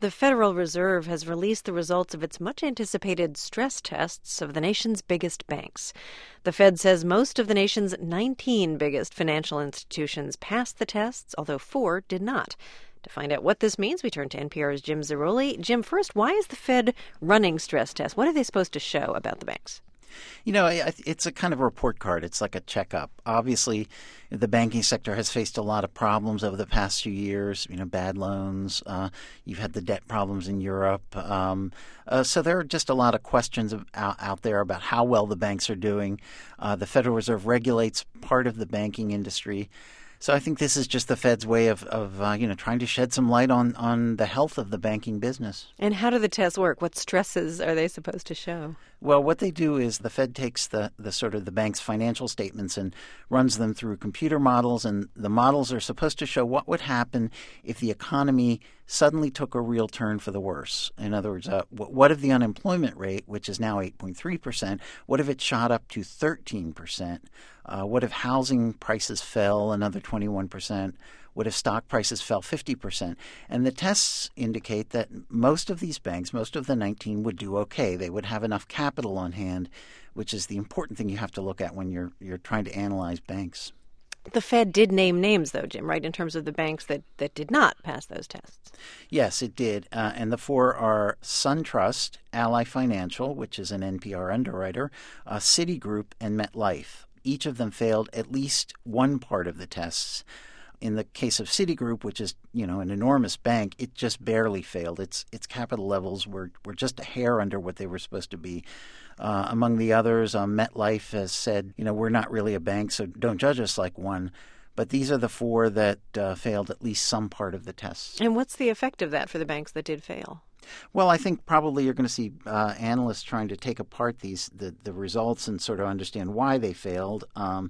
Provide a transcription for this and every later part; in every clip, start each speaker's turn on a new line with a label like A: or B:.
A: The Federal Reserve has released the results of its much-anticipated stress tests of the nation's biggest banks. The Fed says most of the nation's 19 biggest financial institutions passed the tests, although 4 did not. To find out what this means, we turn to NPR's Jim Zarroli. Jim, first, why is the Fed running stress tests? What are they supposed to show about the banks?
B: You know, it's a kind of a report card. It's like a checkup. Obviously, the banking sector has faced a lot of problems over the past few years, bad loans. You've had the debt problems in Europe. So there are just a lot of questions out there about how well the banks are doing. The Federal Reserve regulates part of the banking industry. So I think this is just the Fed's way of trying to shed some light on the health of the banking business.
A: And how do the tests work? What stresses are they supposed to show?
B: Well, what they do is the Fed takes the bank's financial statements and runs them through computer models, and the models are supposed to show what would happen if the economy suddenly took a real turn for the worse. In other words, what if the unemployment rate, which is now 8.3%, what if it shot up to 13%? What if housing prices fell another 21%? What if stock prices fell 50%? And the tests indicate that most of these banks, most of the 19, would do okay. They would have enough capital on hand, which is the important thing you have to look at when you're trying to analyze banks.
A: The Fed did name names, though, Jim, right, in terms of the banks that did not pass those tests.
B: Yes, it did. And the 4 are SunTrust, Ally Financial, which is an NPR underwriter, Citigroup, and MetLife. Each of them failed at least one part of the tests. In the case of Citigroup, which is, an enormous bank, it just barely failed. Its capital levels were just a hair under what they were supposed to be. Among the others, MetLife has said, we're not really a bank, so don't judge us like one. But these are the 4 that failed at least some part of the tests.
A: And what's the effect of that for the banks that did fail?
B: Well, I think probably you're going to see analysts trying to take apart the results and sort of understand why they failed.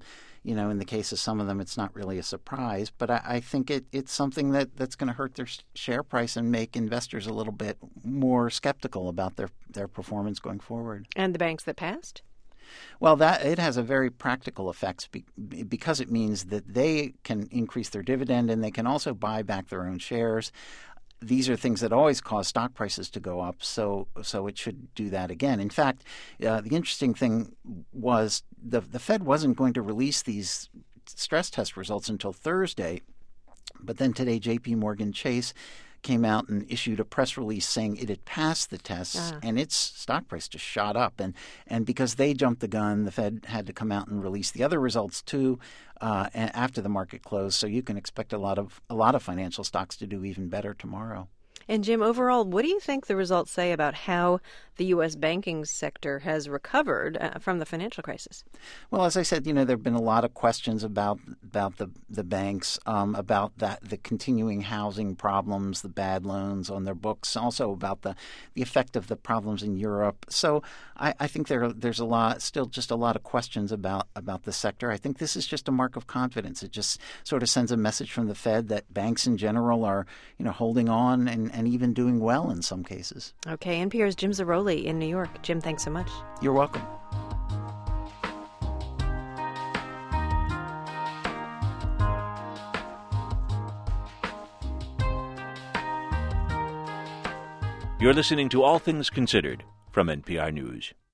B: In the case of some of them, it's not really a surprise, but I think it's something that's going to hurt their share price and make investors a little bit more skeptical about their performance going forward.
A: And the banks that passed?
B: Well, it has a very practical effects because it means that they can increase their dividend and they can also buy back their own shares. These are things that always cause stock prices to go up, so it should do that again. In fact, the interesting thing was the Fed wasn't going to release these stress test results until Thursday, but then today J.P. Morgan Chase came out and issued a press release saying it had passed the tests, and its stock price just shot up. And because they jumped the gun, the Fed had to come out and release the other results too after the market closed. So you can expect a lot of financial stocks to do even better tomorrow.
A: And Jim, overall, what do you think the results say about how the U.S. banking sector has recovered from the financial crisis?
B: Well, as I said, there have been a lot of questions about the banks, about the continuing housing problems, the bad loans on their books, also about the effect of the problems in Europe. So I think there's still just a lot of questions about the sector. I think this is just a mark of confidence. It just sort of sends a message from the Fed that banks in general are, holding on and even doing well in some cases.
A: Okay, NPR's Jim Zarroli in New York. Jim, thanks so much.
B: You're welcome.
C: You're listening to All Things Considered from NPR News.